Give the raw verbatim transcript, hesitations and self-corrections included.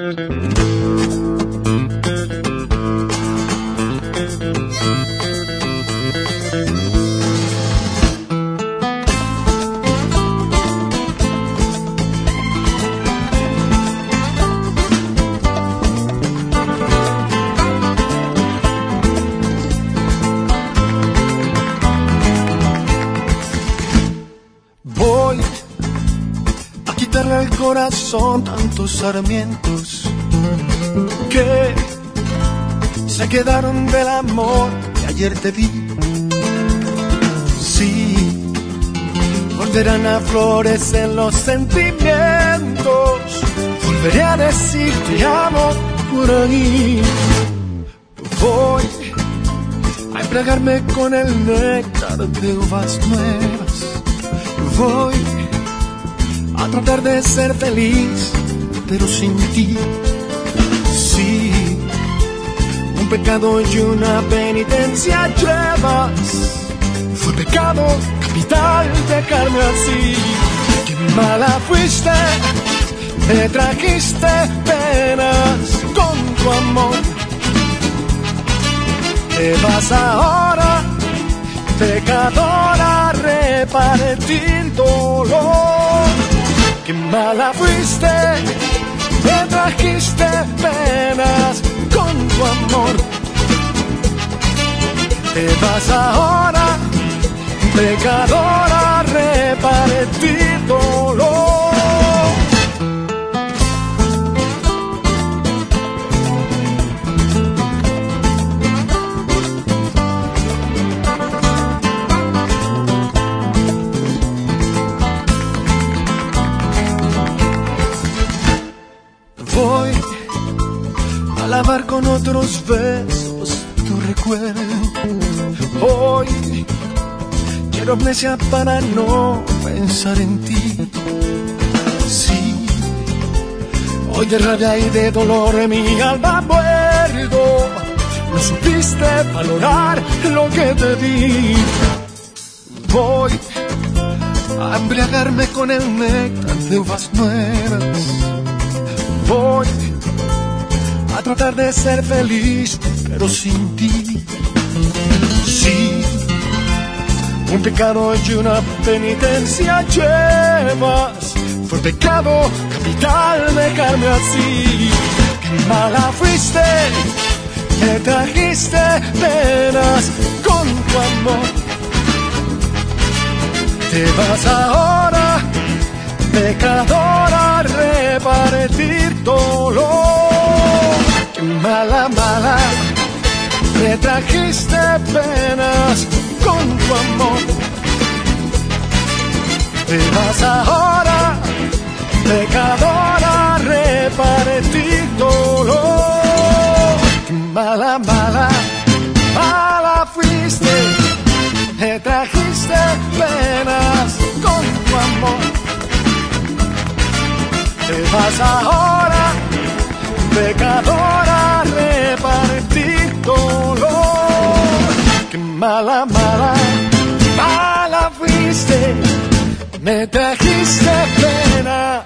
Voy a quitarle al corazón tantos sarmientos que se quedaron del amor que ayer te di. Sí, volverán a florecer los sentimientos, volveré a decir te amo por ahí. Voy a embriagarme con el néctar de uvas nuevas. Voy a tratar de ser feliz, pero sin ti. Sí, un pecado y una penitencia llevas. Fue pecado capital dejarme así. Qué mala fuiste, me trajiste penas con tu amor. Te vas ahora, pecadora, a repartir dolor. Qué mala fuiste, me trajiste penas con tu amor. Te vas ahora, pecadora, a repartir dolor. Voy a lavar con otros besos tu recuerdo. Hoy quiero amnesia para no pensar en ti. Sí, hoy de rabia y de dolor mi alma muerdo. No supiste valorar lo que te di. Voy a embriagarme con el néctar de uvas nuevas. Voy a tratar de ser feliz, pero sin ti. Sí, un pecado y una penitencia llevas. Fue pecado capital dejarme así. Qué mala fuiste, me trajiste penas con tu amor. Te vas ahora, pecadora, a repartir dolor. Qué mala, mala, me trajiste penas con tu amor. Te vas ahora, pecadora, a repartir dolor. Qué mala, mala, mala fuiste, me trajiste penas con tu amor. Te vas ahora, pecadora, a repartir dolor. Qué mala, mala, mala fuiste, me trajiste pena